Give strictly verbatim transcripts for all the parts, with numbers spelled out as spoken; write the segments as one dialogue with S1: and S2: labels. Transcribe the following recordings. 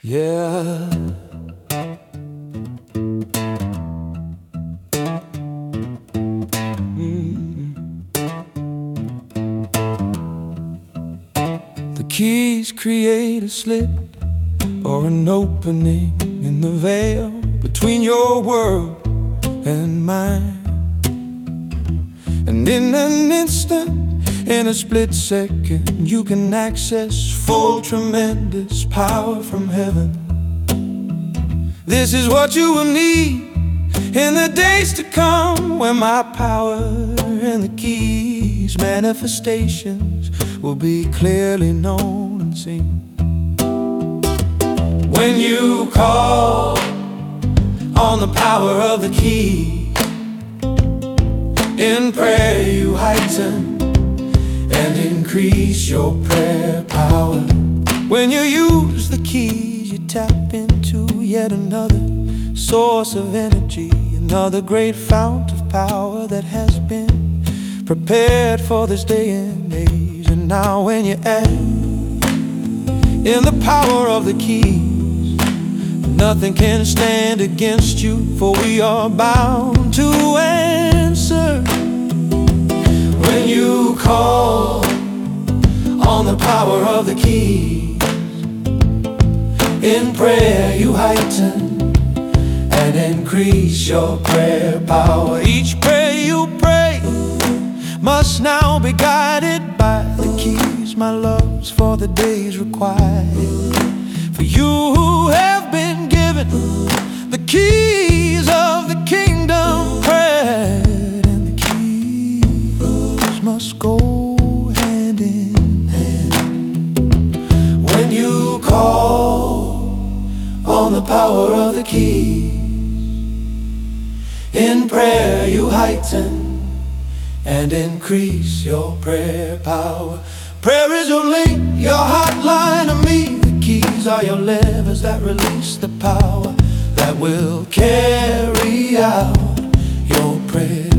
S1: Yeah. Mm. The keys create a slit or an opening in the veil between your world and mine. And in an instant, in a split second, you can access full tremendous power from heaven. This is what you will need in the days to come, when my power and the keys manifestations will be clearly known and seen. When you call on the power of the key, in prayer you heighten and increase your prayer power. When you use the keys, you tap into yet another source of energy, another great fount of power that has been prepared for this day and age. And now when you add in the power of the keys, nothing can stand against you, for we are bound to answer. When you call on the power of the keys, in prayer you heighten and increase your prayer power. Each prayer you pray must now be guided by the keys, my loves, for the days required. For you who have been given the keys of the kingdom, prayer and the keys must go hand in hand. When you call on the power of the keys, in prayer you heighten and increase your prayer power. Prayer is your link, your hotline to me. The keys are your levers that release the power that will carry out your prayers.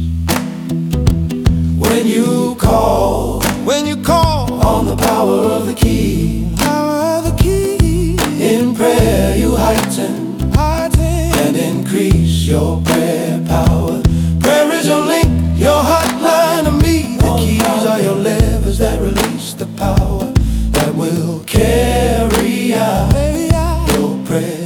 S1: When you call, when you call on the power of the key, power of the key, in prayer you heighten, heighten and increase your prayer power. Prayer is your link, your hotline to me. The keys are your levers that release the power that will carry out your prayers.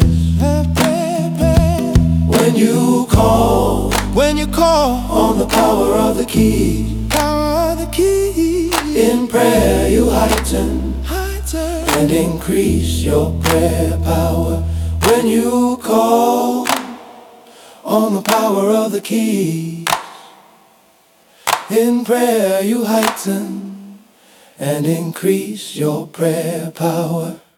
S1: When you call, when you call on the power of the key, power of the key, in prayer you heighten, heighten and increase your prayer power. When you call on the power of the key, in prayer you heighten and increase your prayer power.